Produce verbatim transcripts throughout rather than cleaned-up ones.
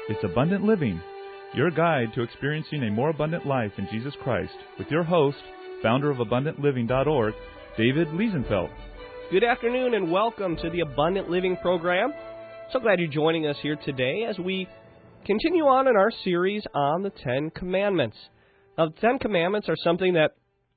It's Abundant Living, your guide to experiencing a more abundant life in Jesus Christ, with your host, founder of abundant living dot org, David Liesenfeld. Good afternoon and welcome to the Abundant Living program. So glad you're joining us here today as we continue on in our series on the Ten Commandments. Now, the Ten Commandments are something that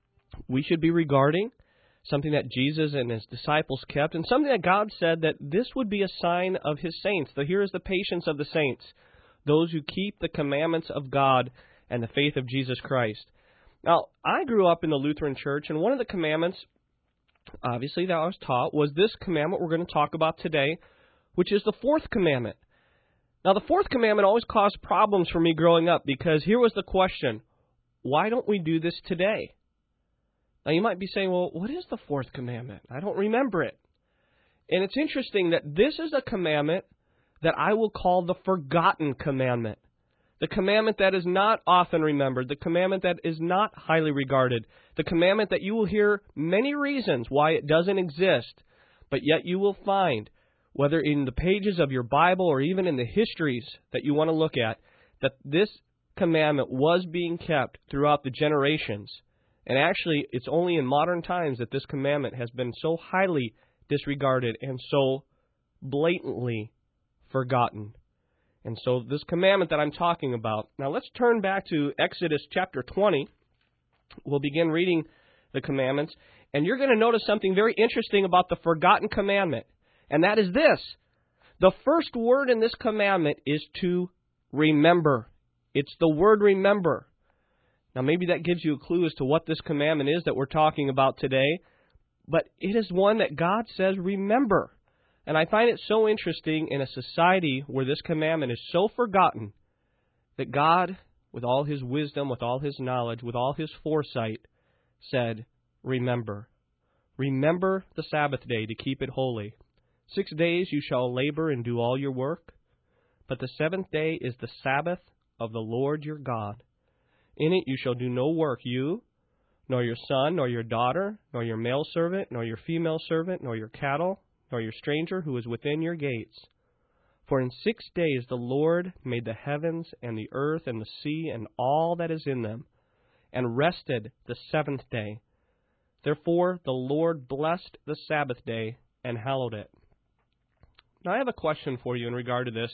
we should be regarding, something that Jesus and His disciples kept, and something that God said that this would be a sign of His saints. So here is the patience of the saints, those who keep the commandments of God and the faith of Jesus Christ. Now, I grew up in the Lutheran Church, and one of the commandments, obviously, that I was taught was this commandment we're going to talk about today, which is the fourth commandment. Now, the fourth commandment always caused problems for me growing up because here was the question, why don't we do this today? Now, you might be saying, well, what is the fourth commandment? I don't remember it. And it's interesting that this is a commandment that I will call the forgotten commandment. The commandment that is not often remembered. The commandment that is not highly regarded. The commandment that you will hear many reasons why it doesn't exist, but yet you will find, whether in the pages of your Bible or even in the histories that you want to look at, that this commandment was being kept throughout the generations. And actually, it's only in modern times that this commandment has been so highly disregarded and so blatantly forgotten. And so this commandment that I'm talking about, now let's turn back to Exodus chapter twenty. We'll begin reading the commandments, and you're going to notice something very interesting about the forgotten commandment, and that is this. The first word in this commandment is to remember. It's the word remember. Now, maybe that gives you a clue as to what this commandment is that we're talking about today, but it is one that God says, remember. And I find it so interesting in a society where this commandment is so forgotten that God, with all His wisdom, with all His knowledge, with all His foresight, said, remember. Remember the Sabbath day to keep it holy. Six days you shall labor and do all your work, but the seventh day is the Sabbath of the Lord your God. In it you shall do no work, you, nor your son, nor your daughter, nor your male servant, nor your female servant, nor your cattle, nor your stranger who is within your gates. For in six days the Lord made the heavens and the earth and the sea and all that is in them, and rested the seventh day. Therefore the Lord blessed the Sabbath day and hallowed it. Now I have a question for you in regard to this.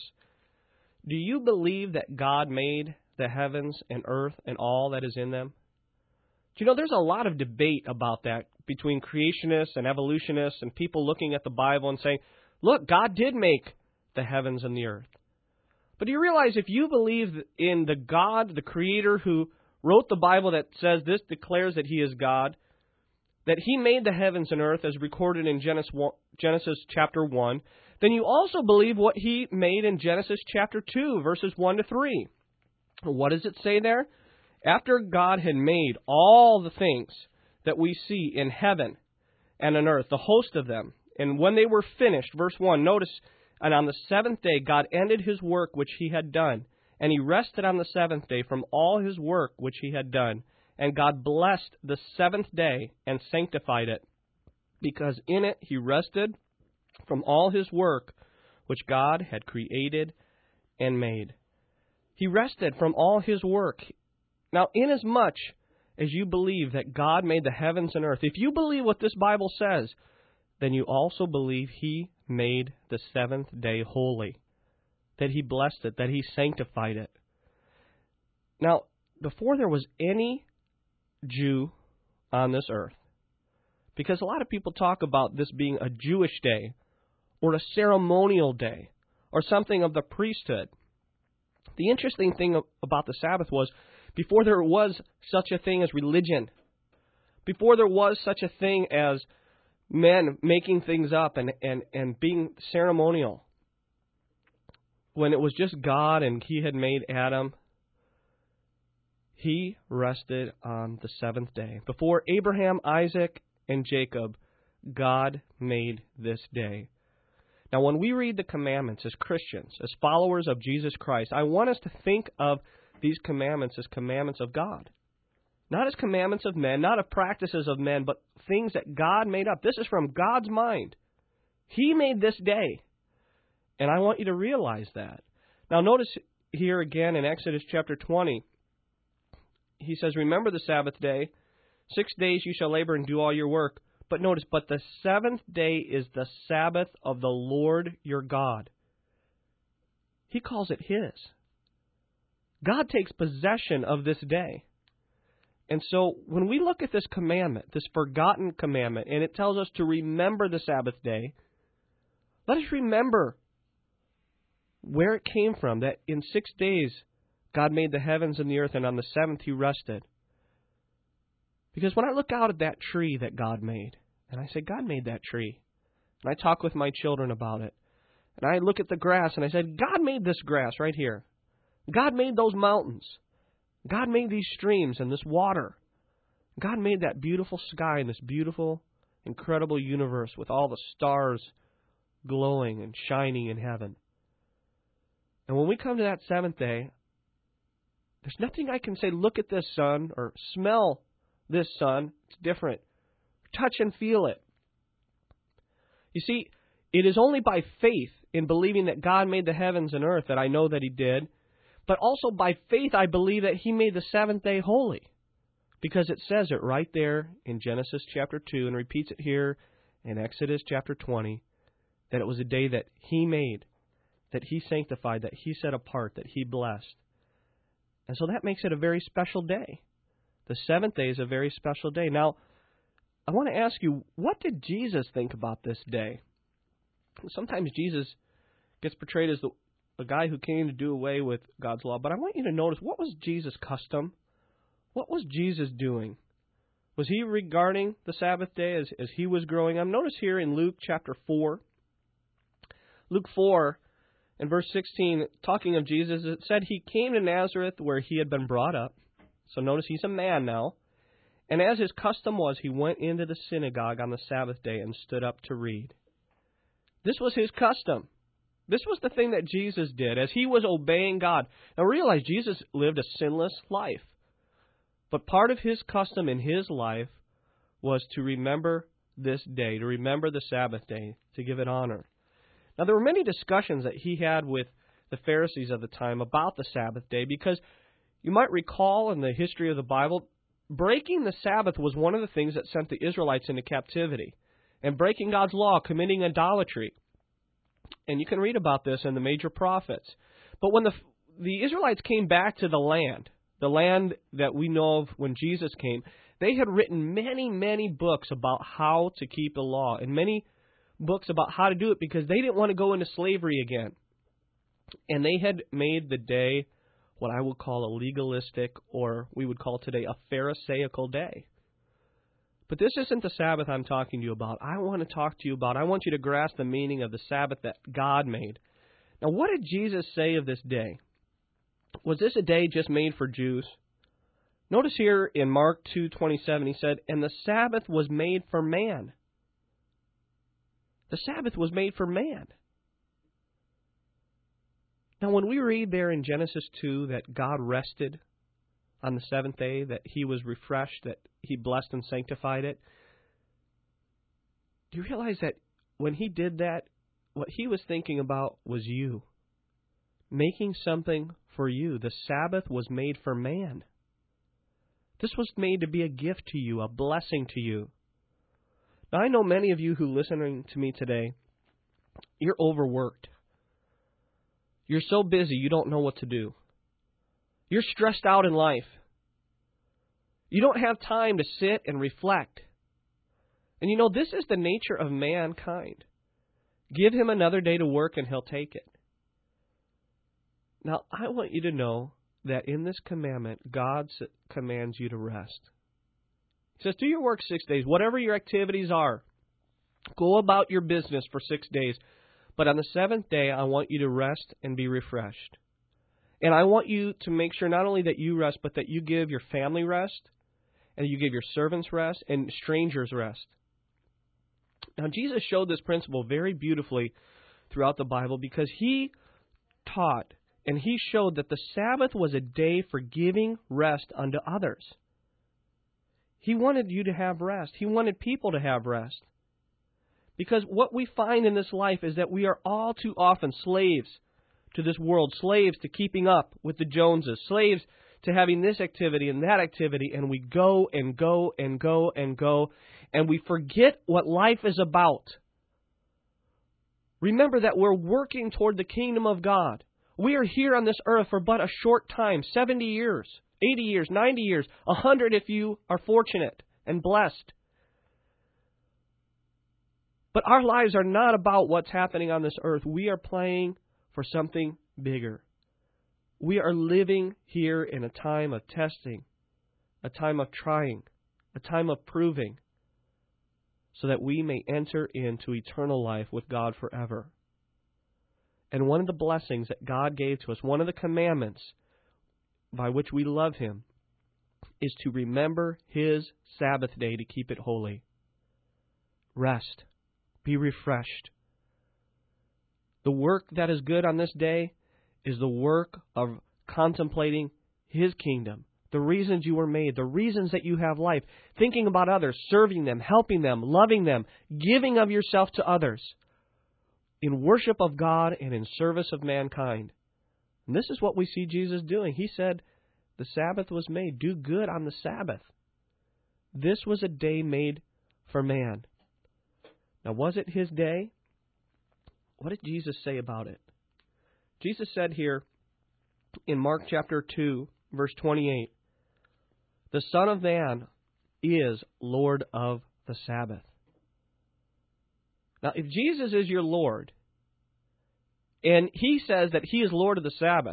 Do you believe that God made the heavens and earth and all that is in them? Do you know, there's a lot of debate about that between creationists and evolutionists and people looking at the Bible and saying, look, God did make the heavens and the earth. But do you realize if you believe in the God, the Creator who wrote the Bible that says this, declares that He is God, that He made the heavens and earth as recorded in Genesis chapter one, then you also believe what He made in Genesis chapter two, verses one to three. What does it say there? After God had made all the things that we see in heaven and on earth, the host of them, and when they were finished, verse one, notice, and on the seventh day God ended His work which He had done, and He rested on the seventh day from all His work which He had done. And God blessed the seventh day and sanctified it, because in it He rested from all His work which God had created and made. He rested from all His work. Now, inasmuch as you believe that God made the heavens and earth, if you believe what this Bible says, then you also believe He made the seventh day holy, that He blessed it, that He sanctified it. Now, before there was any Jew on this earth, because a lot of people talk about this being a Jewish day or a ceremonial day or something of the priesthood. The interesting thing about the Sabbath was, before there was such a thing as religion, before there was such a thing as men making things up and, and, and being ceremonial, when it was just God and He had made Adam, He rested on the seventh day. Before Abraham, Isaac, and Jacob, God made this day. Now, when we read the commandments as Christians, as followers of Jesus Christ, I want us to think of these commandments as commandments of God. Not as commandments of men, not as practices of men, but things that God made up. This is from God's mind. He made this day. And I want you to realize that. Now notice here again in Exodus chapter twenty. He says, remember the Sabbath day. Six days you shall labor and do all your work. But notice, but the seventh day is the Sabbath of the Lord your God. He calls it His. God takes possession of this day. And so when we look at this commandment, this forgotten commandment, and it tells us to remember the Sabbath day, let us remember where it came from, that in six days God made the heavens and the earth, and on the seventh He rested. Because when I look out at that tree that God made, and I say, God made that tree, and I talk with my children about it, and I look at the grass, and I said, God made this grass right here. God made those mountains. God made these streams and this water. God made that beautiful sky and this beautiful, incredible universe with all the stars glowing and shining in heaven. And when we come to that seventh day, there's nothing I can say, look at this sun, or smell this sun. It's different. Touch and feel it. You see, it is only by faith in believing that God made the heavens and earth that I know that He did. But also by faith I believe that He made the seventh day holy. Because it says it right there in Genesis chapter two, and repeats it here in Exodus chapter twenty, that it was a day that He made, that He sanctified, that He set apart, that He blessed. And so that makes it a very special day. The seventh day is a very special day. Now, I want to ask you, what did Jesus think about this day? Sometimes Jesus gets portrayed as the, the guy who came to do away with God's law. But I want you to notice, what was Jesus' custom? What was Jesus doing? Was He regarding the Sabbath day as, as He was growing up? Notice here in Luke chapter four. Luke four and verse sixteen, talking of Jesus, it said He came to Nazareth where He had been brought up. So notice He's a man now. And as His custom was, He went into the synagogue on the Sabbath day and stood up to read. This was His custom. This was the thing that Jesus did as He was obeying God. Now realize Jesus lived a sinless life. But part of His custom in His life was to remember this day, to remember the Sabbath day, to give it honor. Now there were many discussions that He had with the Pharisees of the time about the Sabbath day, because you might recall in the history of the Bible, breaking the Sabbath was one of the things that sent the Israelites into captivity. And breaking God's law, committing idolatry. And you can read about this in the major prophets. But when the the Israelites came back to the land, the land that we know of when Jesus came, they had written many, many books about how to keep the law, and many books about how to do it, because they didn't want to go into slavery again. And they had made the day what I would call a legalistic, or we would call today a Pharisaical day. But this isn't the Sabbath I'm talking to you about. I want to talk to you about, I want you to grasp the meaning of the Sabbath that God made. Now, what did Jesus say of this day? Was this a day just made for Jews? Notice here in Mark two twenty-seven, He said, and the Sabbath was made for man. The Sabbath was made for man. Now, when we read there in Genesis two that God rested on the seventh day, that He was refreshed, that He blessed and sanctified it, do you realize that when He did that, what He was thinking about was you, making something for you. The Sabbath was made for man. This was made to be a gift to you, a blessing to you. Now, I know many of you who are listening to me today, you're overworked. You're so busy you don't know what to do. You're stressed out in life. You don't have time to sit and reflect. And you know, this is the nature of mankind. Give him another day to work and he'll take it. Now, I want you to know that in this commandment, God commands you to rest. He says, do your work six days, whatever your activities are. Go about your business for six days. But on the seventh day, I want you to rest and be refreshed. And I want you to make sure not only that you rest, but that you give your family rest, and you give your servants rest, and strangers rest. Now, Jesus showed this principle very beautifully throughout the Bible, because He taught and He showed that the Sabbath was a day for giving rest unto others. He wanted you to have rest. He wanted people to have rest. Because what we find in this life is that we are all too often slaves to this world, slaves to keeping up with the Joneses, slaves to having this activity and that activity, and we go and go and go and go, and we forget what life is about. Remember that we're working toward the kingdom of God. We are here on this earth for but a short time, seventy years, eighty years, ninety years, one hundred if you are fortunate and blessed. But our lives are not about what's happening on this earth. We are playing for something bigger. We are living here in a time of testing, a time of trying, a time of proving, so that we may enter into eternal life with God forever. And one of the blessings that God gave to us, one of the commandments by which we love Him, is to remember His Sabbath day to keep it holy. Rest. Be refreshed. The work that is good on this day is the work of contemplating His kingdom, the reasons you were made, the reasons that you have life, thinking about others, serving them, helping them, loving them, giving of yourself to others, in worship of God and in service of mankind. And this is what we see Jesus doing. He said, the Sabbath was made. Do good on the Sabbath. This was a day made for man. Now, was it His day? What did Jesus say about it? Jesus said here in Mark chapter two, verse twenty-eight, the Son of Man is Lord of the Sabbath. Now, if Jesus is your Lord, and He says that He is Lord of the Sabbath,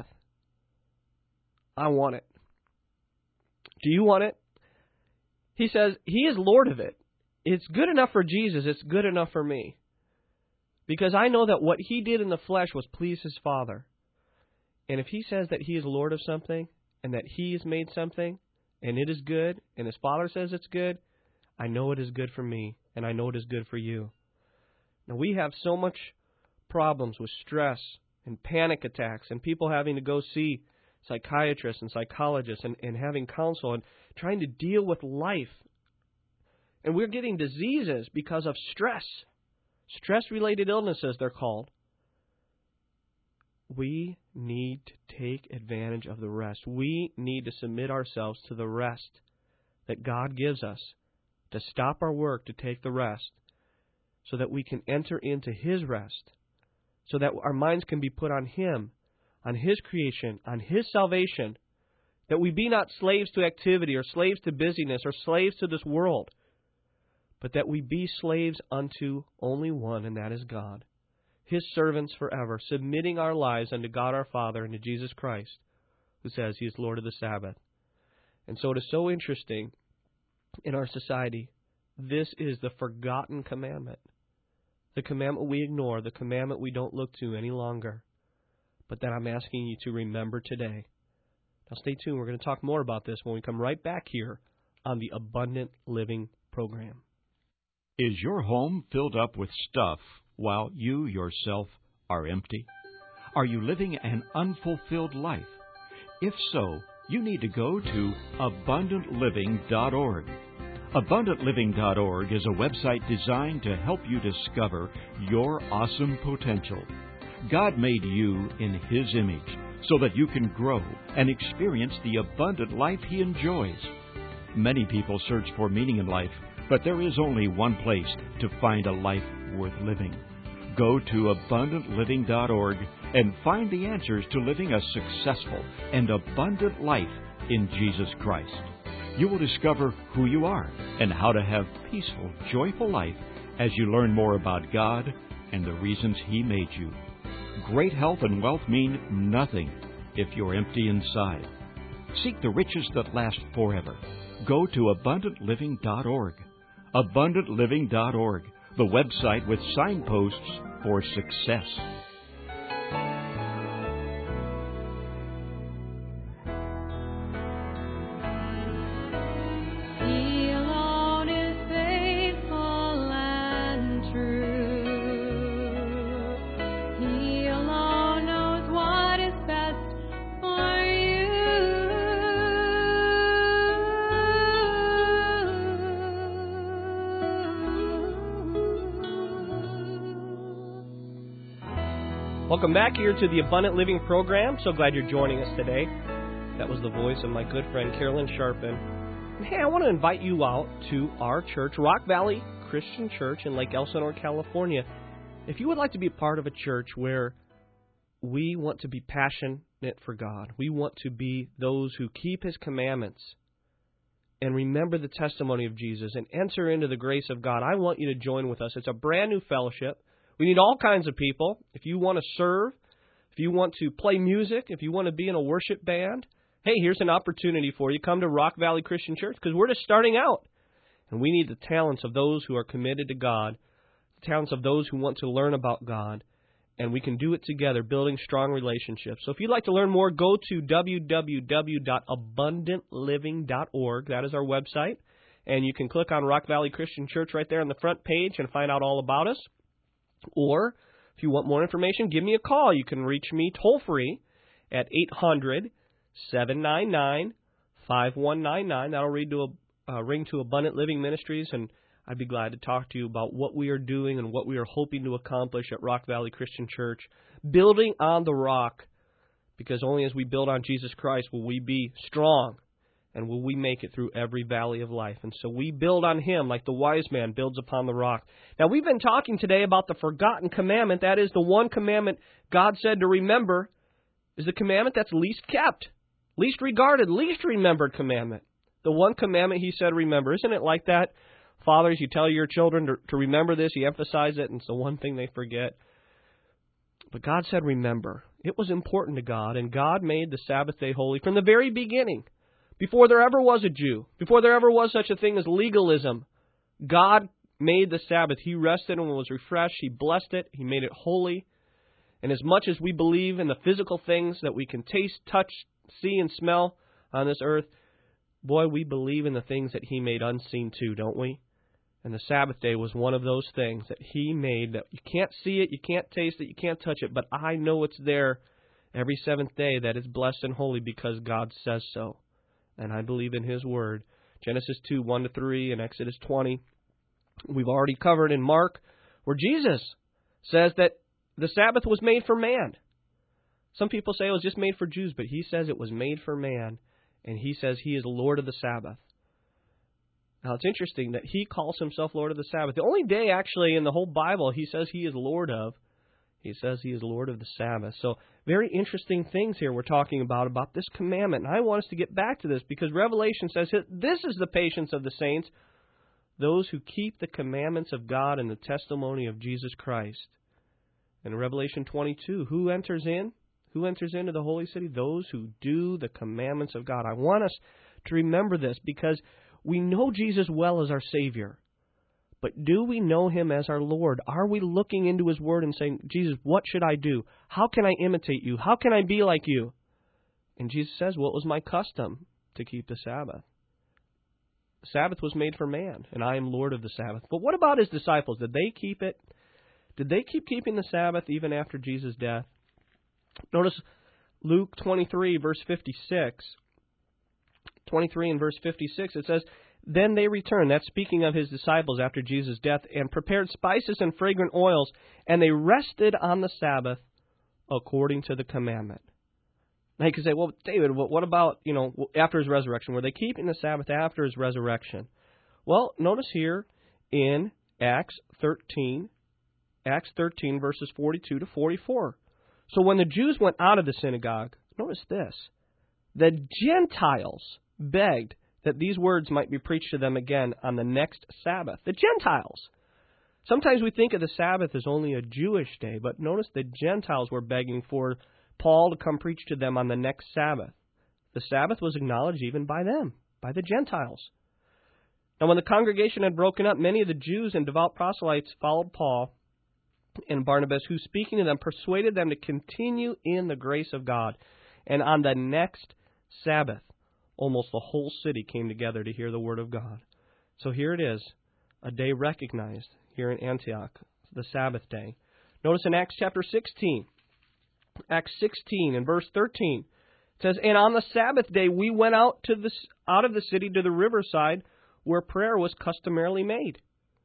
I want it. Do you want it? He says He is Lord of it. It's good enough for Jesus. It's good enough for me. Because I know that what He did in the flesh was please His Father. And if He says that He is Lord of something, and that He has made something, and it is good, and His Father says it's good, I know it is good for me, and I know it is good for you. Now, we have so much problems with stress and panic attacks and people having to go see psychiatrists and psychologists and, and having counsel and trying to deal with life. And we're getting diseases because of stress. Stress-related illnesses, they're called. We need to take advantage of the rest. We need to submit ourselves to the rest that God gives us, to stop our work, to take the rest, so that we can enter into His rest, so that our minds can be put on Him, on His creation, on His salvation, that we be not slaves to activity or slaves to busyness or slaves to this world, but that we be slaves unto only one, and that is God, His servants forever, submitting our lives unto God our Father and to Jesus Christ, who says He is Lord of the Sabbath. And so it is so interesting in our society. This is the forgotten commandment. The commandment we ignore, the commandment we don't look to any longer, but that I'm asking you to remember today. Now stay tuned. We're going to talk more about this when we come right back here on the Abundant Living program. Is your home filled up with stuff while you yourself are empty? Are you living an unfulfilled life? If so, you need to go to abundant living dot org. abundant living dot org is a website designed to help you discover your awesome potential. God made you in His image so that you can grow and experience the abundant life He enjoys. Many people search for meaning in life, but there is only one place to find a life worth living. Go to abundant living dot org and find the answers to living a successful and abundant life in Jesus Christ. You will discover who you are and how to have peaceful, joyful life as you learn more about God and the reasons He made you. Great health and wealth mean nothing if you're empty inside. Seek the riches that last forever. Go to abundant living dot org. abundant living dot org, the website with signposts for success. Welcome back here to the Abundant Living program. So glad you're joining us today. That was the voice of my good friend Carolyn Sharpen. And hey, I want to invite you out to our church, Rock Valley Christian Church in Lake Elsinore, California. If you would like to be a part of a church where we want to be passionate for God, we want to be those who keep His commandments and remember the testimony of Jesus and enter into the grace of God, I want you to join with us. It's a brand new fellowship. We need all kinds of people. If you want to serve, if you want to play music, if you want to be in a worship band, hey, here's an opportunity for you. Come to Rock Valley Christian Church because we're just starting out. And we need the talents of those who are committed to God, the talents of those who want to learn about God. And we can do it together, building strong relationships. So if you'd like to learn more, go to w w w dot abundant living dot org. That is our website. And you can click on Rock Valley Christian Church right there on the front page and find out all about us. Or if you want more information, give me a call. You can reach me toll-free at eight hundred, seven nine nine, five one nine nine. That'll read to a, uh, ring to Abundant Living Ministries, and I'd be glad to talk to you about what we are doing and what we are hoping to accomplish at Rock Valley Christian Church, building on the rock, because only as we build on Jesus Christ will we be strong and will we make it through every valley of life. And so we build on Him like the wise man builds upon the rock. Now, we've been talking today about the forgotten commandment. That is the one commandment God said to remember is the commandment that's least kept, least regarded, least remembered commandment. The one commandment He said remember. Isn't it like that? Fathers, you tell your children to, to remember this, you emphasize it, and it's the one thing they forget. But God said remember. It was important to God, and God made the Sabbath day holy from the very beginning. Before there ever was a Jew, before there ever was such a thing as legalism, God made the Sabbath. He rested and was refreshed. He blessed it. He made it holy. And as much as we believe in the physical things that we can taste, touch, see, and smell on this earth, boy, we believe in the things that He made unseen too, don't we? And the Sabbath day was one of those things that He made that you can't see it, you can't taste it, you can't touch it, but I know it's there every seventh day, that it's blessed and holy because God says so. And I believe in His Word. Genesis two, one to three, and Exodus twenty. We've already covered in Mark, where Jesus says that the Sabbath was made for man. Some people say it was just made for Jews, but He says it was made for man. And He says He is Lord of the Sabbath. Now, it's interesting that He calls Himself Lord of the Sabbath. The only day, actually, in the whole Bible He says He is Lord of, He says He is Lord of the Sabbath. So, very interesting things here we're talking about, about this commandment. And I want us to get back to this because Revelation says this is the patience of the saints, those who keep the commandments of God and the testimony of Jesus Christ. In Revelation twenty-two, who enters in? Who enters into the holy city? Those who do the commandments of God. I want us to remember this because we know Jesus well as our Savior. But do we know Him as our Lord? Are we looking into His Word and saying, Jesus, what should I do? How can I imitate You? How can I be like You? And Jesus says, well, it was my custom to keep the Sabbath. The Sabbath was made for man, and I am Lord of the Sabbath. But what about His disciples? Did they keep it? Did they keep keeping the Sabbath even after Jesus' death? Notice Luke twenty-three, verse fifty-six. twenty-three and verse fifty-six, it says, then they returned, that's speaking of His disciples after Jesus' death, and prepared spices and fragrant oils, and they rested on the Sabbath according to the commandment. Now you can say, well, David, what about, you know, after His resurrection? Were they keeping the Sabbath after His resurrection? Well, notice here in Acts thirteen, Acts thirteen, verses forty-two to forty-four. So when the Jews went out of the synagogue, notice this, the Gentiles begged that these words might be preached to them again on the next Sabbath. The Gentiles. Sometimes we think of the Sabbath as only a Jewish day, but notice the Gentiles were begging for Paul to come preach to them on the next Sabbath. The Sabbath was acknowledged even by them, by the Gentiles. Now when the congregation had broken up, many of the Jews and devout proselytes followed Paul and Barnabas, who, speaking to them, persuaded them to continue in the grace of God. And on the next Sabbath, almost the whole city came together to hear the Word of God. So here it is, a day recognized here in Antioch, the Sabbath day. Notice in Acts chapter sixteen, Acts sixteen and verse thirteen, it says, and on the Sabbath day we went out to the out of the city to the riverside where prayer was customarily made.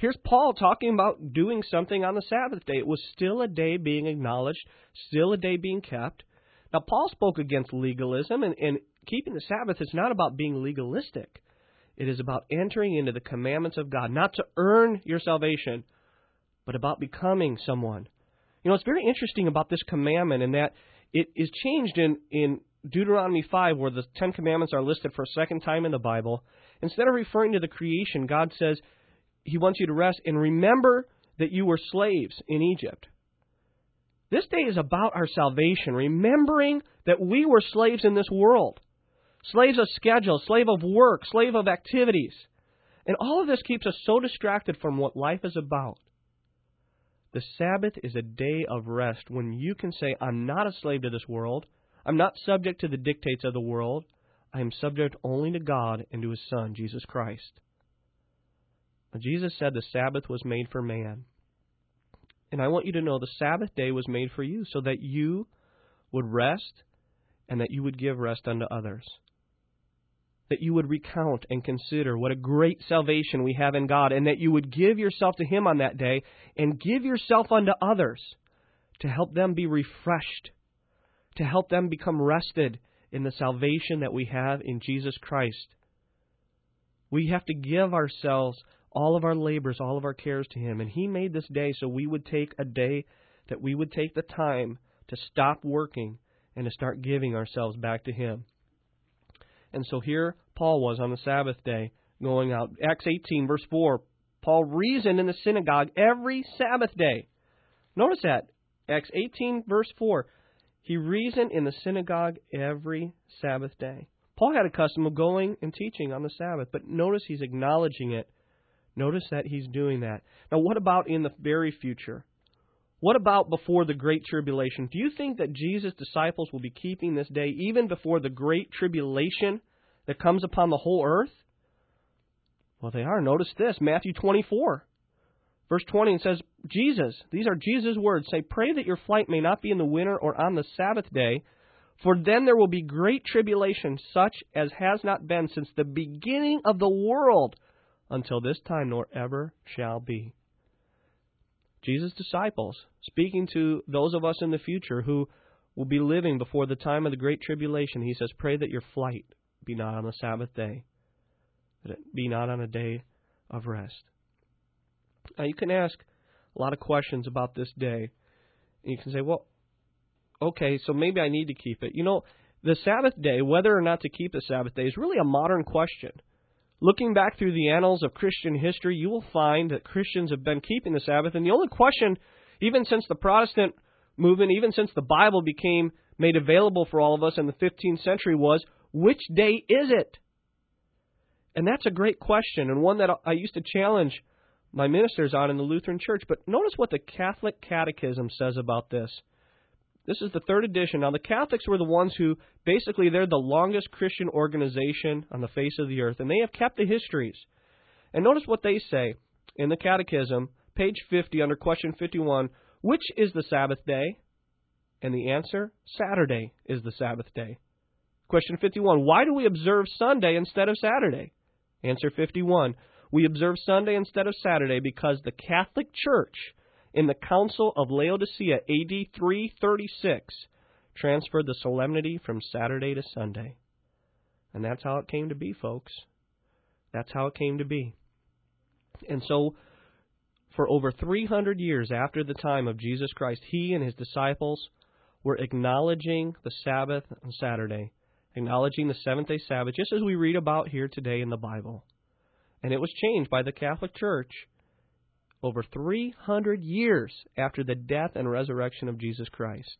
Here's Paul talking about doing something on the Sabbath day. It was still a day being acknowledged, still a day being kept. Now, Paul spoke against legalism, and, and keeping the Sabbath is not about being legalistic. It is about entering into the commandments of God, not to earn your salvation, but about becoming someone. You know, it's very interesting about this commandment in that it is changed in, in Deuteronomy five, where the Ten Commandments are listed for a second time in the Bible. Instead of referring to the creation, God says He wants you to rest and remember that you were slaves in Egypt. This day is about our salvation, remembering that we were slaves in this world. Slaves of schedule, slave of work, slave of activities. And all of this keeps us so distracted from what life is about. The Sabbath is a day of rest when you can say, I'm not a slave to this world. I'm not subject to the dictates of the world. I am subject only to God and to His Son, Jesus Christ. Now, Jesus said the Sabbath was made for man. And I want you to know the Sabbath day was made for you so that you would rest and that you would give rest unto others. That you would recount and consider what a great salvation we have in God, and that you would give yourself to Him on that day and give yourself unto others to help them be refreshed, to help them become rested in the salvation that we have in Jesus Christ. We have to give ourselves, all of our labors, all of our cares to Him. And He made this day so we would take a day that we would take the time to stop working and to start giving ourselves back to Him. And so here Paul was on the Sabbath day going out. Acts eighteen, verse four, Paul reasoned in the synagogue every Sabbath day. Notice that. Acts eighteen, verse four. He reasoned in the synagogue every Sabbath day. Paul had a custom of going and teaching on the Sabbath, but notice he's acknowledging it. Notice that he's doing that. Now, what about in the very future? What about before the Great Tribulation? Do you think that Jesus' disciples will be keeping this day even before the Great Tribulation that comes upon the whole earth? Well, they are. Notice this, Matthew twenty-four, verse twenty, it says, Jesus, these are Jesus' words, say, pray that your flight may not be in the winter or on the Sabbath day, for then there will be great tribulation, such as has not been since the beginning of the world until this time, nor ever shall be. Jesus' disciples, speaking to those of us in the future who will be living before the time of the Great Tribulation, He says, pray that your flight be not on the Sabbath day, that it be not on a day of rest. Now, you can ask a lot of questions about this day. And you can say, well, okay, so maybe I need to keep it. You know, the Sabbath day, whether or not to keep the Sabbath day, is really a modern question. Looking back through the annals of Christian history, you will find that Christians have been keeping the Sabbath. And the only question, even since the Protestant movement, even since the Bible became made available for all of us in the fifteenth century, was, which day is it? And that's a great question, and one that I used to challenge my ministers on in the Lutheran Church. But notice what the Catholic Catechism says about this. This is the third edition. Now, the Catholics were the ones who, basically, they're the longest Christian organization on the face of the earth, and they have kept the histories. And notice what they say in the Catechism, page fifty, under question fifty-one, which is the Sabbath day? And the answer, Saturday is the Sabbath day. Question fifty-one, why do we observe Sunday instead of Saturday? Answer fifty-one, we observe Sunday instead of Saturday because the Catholic Church, in the Council of Laodicea, A D three thirty-six, transferred the solemnity from Saturday to Sunday. And that's how it came to be, folks. That's how it came to be. And so, for over three hundred years after the time of Jesus Christ, He and His disciples were acknowledging the Sabbath on Saturday, acknowledging the seventh-day Sabbath, just as we read about here today in the Bible. And it was changed by the Catholic Church over three hundred years after the death and resurrection of Jesus Christ.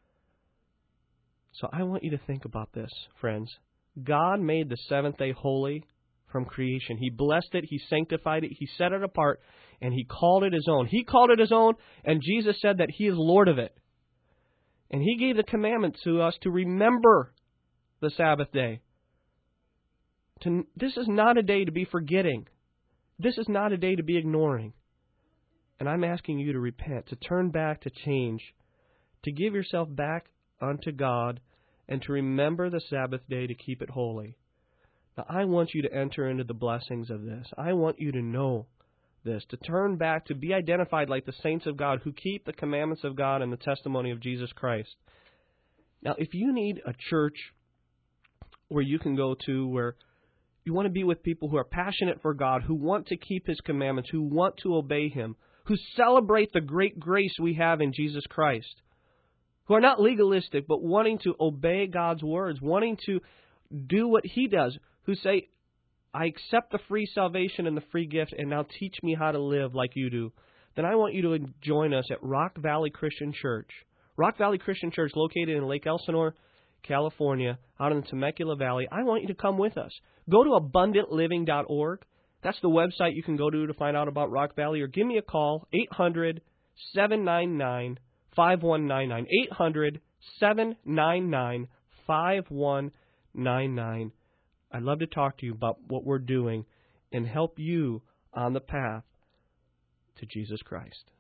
So I want you to think about this, friends. God made the seventh day holy from creation. He blessed it, He sanctified it, He set it apart, and He called it His own. He called it His own, and Jesus said that He is Lord of it. And He gave the commandment to us to remember the Sabbath day. To, this is not a day to be forgetting. This is not a day to be ignoring. And I'm asking you to repent, to turn back, to change, to give yourself back unto God, and to remember the Sabbath day to keep it holy. Now, I want you to enter into the blessings of this. I want you to know this, to turn back, to be identified like the saints of God who keep the commandments of God and the testimony of Jesus Christ. Now, if you need a church where you can go to, where you want to be with people who are passionate for God, who want to keep His commandments, who want to obey Him, who celebrate the great grace we have in Jesus Christ, who are not legalistic, but wanting to obey God's words, wanting to do what He does, who say, I accept the free salvation and the free gift, and now teach me how to live like you do, then I want you to join us at Rock Valley Christian Church. Rock Valley Christian Church, located in Lake Elsinore, California, out in the Temecula Valley. I want you to come with us. Go to abundant living dot org. That's the website you can go to to find out about Rock Valley, or give me a call, eight hundred, seven nine nine, five one nine nine, eight hundred, seven nine nine, five one nine nine. I'd love to talk to you about what we're doing and help you on the path to Jesus Christ.